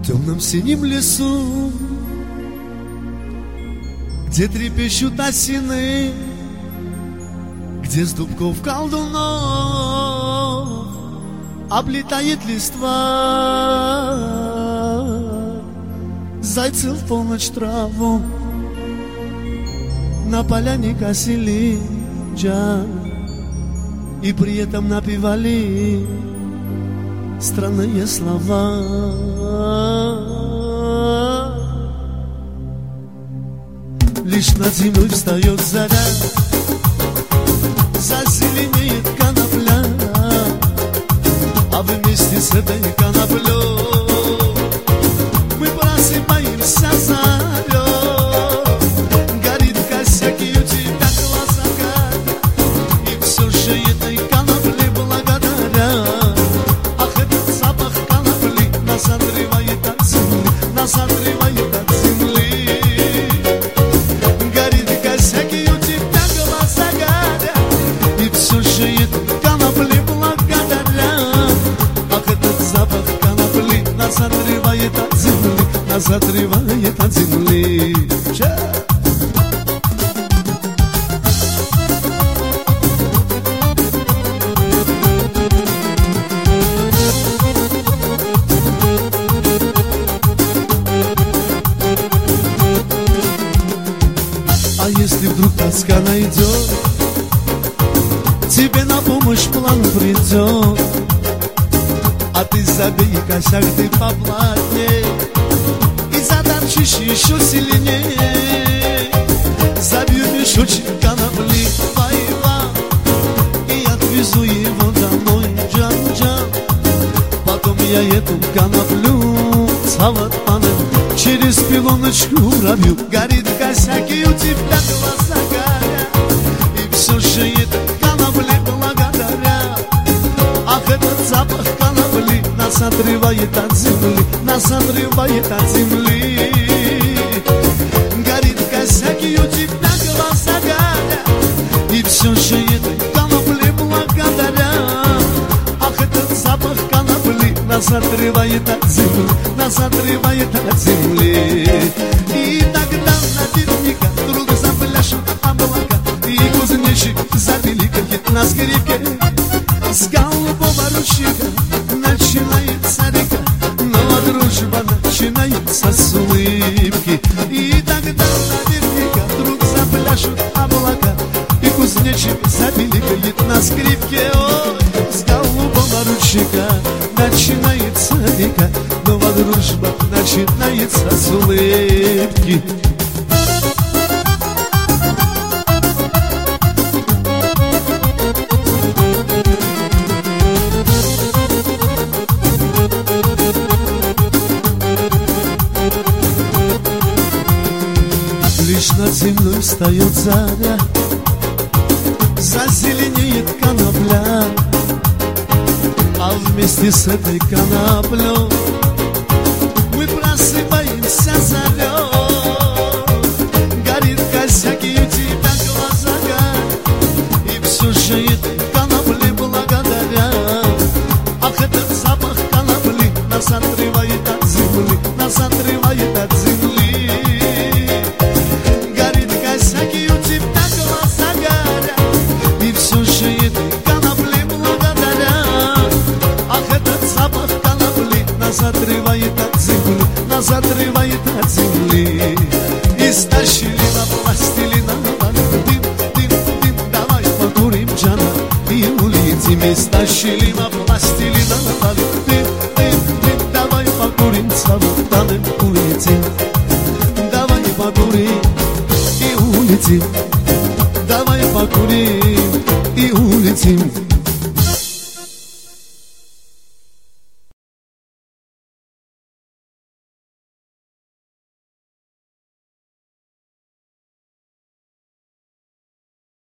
В темном синем лесу, где трепещут осины, где с дубков колдунов облетает листва. Зайцы в полночь траву на поляне косили, и при этом напевали странные слова. Лишь над землей встает заря, зазеленеет конопля, а вместе с этой коноплей мы просыпаемся зарей. Горит косяк, и у тебя глаза горят, и все же этой конопле благодаря. Ах, этот запах конопли нас отрывает от земли, нас отрывает от земли. Горит косяк, и у тебя глаза горят, и все же этой конопли благодаря. Ах, этот запах конопли нас отрывает от земли, нас отрывает от земли. А если вдруг тоска найдет, тебе на помощь план придет, а ты забей косяк, ты поплотней и затопчешь еще сильнее. Забью мешочек конопли твоего и отвезу его домой, джам-джам. Потом я эту коноплю салатаном через пилоночку пробью. Горит косяк, и у тебя глаза горят, и все же это конопли благодаря. Ах, этот запах конопли нас отрывает от земли, нас отрывает от земли. Горит косяк, и у тебя глаза горят, и все же этой конопли благодаря. Ах, этот запах конопли нас отрывает от земли, нас отрывает от земли. И тогда наверняка вдруг запляшут облака, и кузнечик запиликает на скрипке. С голубого ручейка начинается река, но дружба начинается с улыбки. И тогда наверняка вдруг запляшут облака, и кузнечик запиликает на скрипке. Ой, с голубого ручейка начинается река, но дружба начинается с улыбки. Лишь над землей встает заря, зазеленеет конопля, а вместе с этой коноплей мы просыпаемся зарей. Горит косяк, и у тебя глаза горят, и все же этой конопле благодаря. Ах, этот запах конопли нас отрывает от земли, нас отрывает от земли. Нас отрывает от земли, нас отрывает от земли. Истощили на пластилина, дым, дым, дым, давай покурим, джана, и улетим. Истощили на пластилина, дым, дым, дым, давай покурим, салатаном улетим. Давай покурим и улетим, давай покурим и улетим.